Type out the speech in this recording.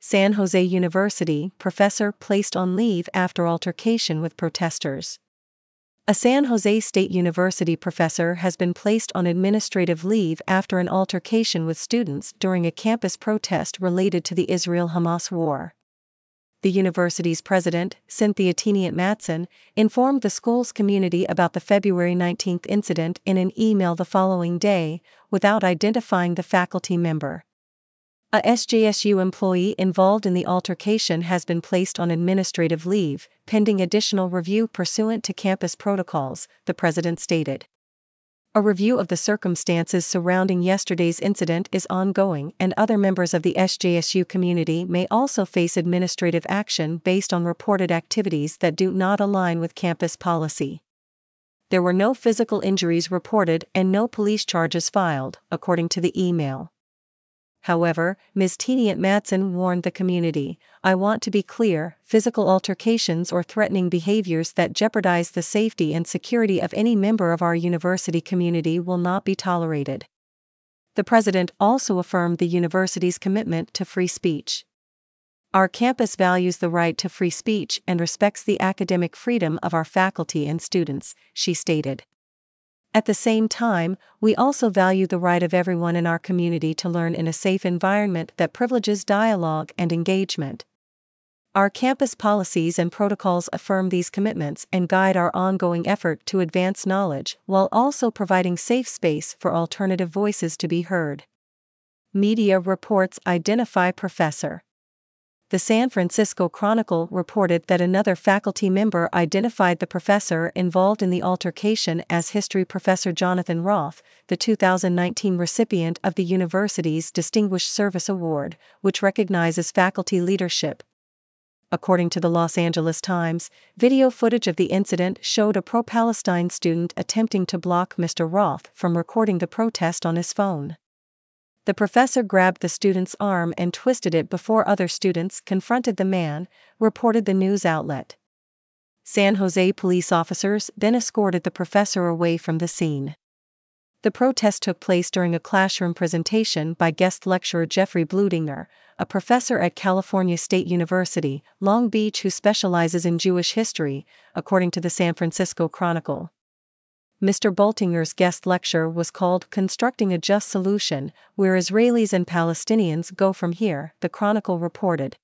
San Jose University professor placed on leave after altercation with protesters. A San Jose State University professor has been placed on administrative leave after an altercation with students during a campus protest related to the Israel-Hamas war. The university's president, Cynthia Teniente-Matson, informed the school's community about the February 19 incident in an email the following day, without identifying the faculty member. A SJSU employee involved in the altercation has been placed on administrative leave, pending additional review pursuant to campus protocols, the president stated. A review of the circumstances surrounding yesterday's incident is ongoing, and other members of the SJSU community may also face administrative action based on reported activities that do not align with campus policy. There were no physical injuries reported and no police charges filed, according to the email. However, Ms. Teniente-Matson warned the community, "I want to be clear, physical altercations or threatening behaviors that jeopardize the safety and security of any member of our university community will not be tolerated." The president also affirmed the university's commitment to free speech. "Our campus values the right to free speech and respects the academic freedom of our faculty and students," she stated. At the same time, we also value the right of everyone in our community to learn in a safe environment that privileges dialogue and engagement. Our campus policies and protocols affirm these commitments and guide our ongoing effort to advance knowledge while also providing safe space for alternative voices to be heard. Media reports identify professor. The San Francisco Chronicle reported that another faculty member identified the professor involved in the altercation as history professor Jonathan Roth, the 2019 recipient of the university's Distinguished Service Award, which recognizes faculty leadership. According to the Los Angeles Times, video footage of the incident showed a pro-Palestine student attempting to block Mr. Roth from recording the protest on his phone. The professor grabbed the student's arm and twisted it before other students confronted the man, reported the news outlet. San Jose police officers then escorted the professor away from the scene. The protest took place during a classroom presentation by guest lecturer Jeffrey Bludinger, a professor at California State University, Long Beach who specializes in Jewish history, according to the San Francisco Chronicle. Mr. Bultinger's guest lecture was called "Constructing a Just Solution, Where Israelis and Palestinians Go From Here," the Chronicle reported.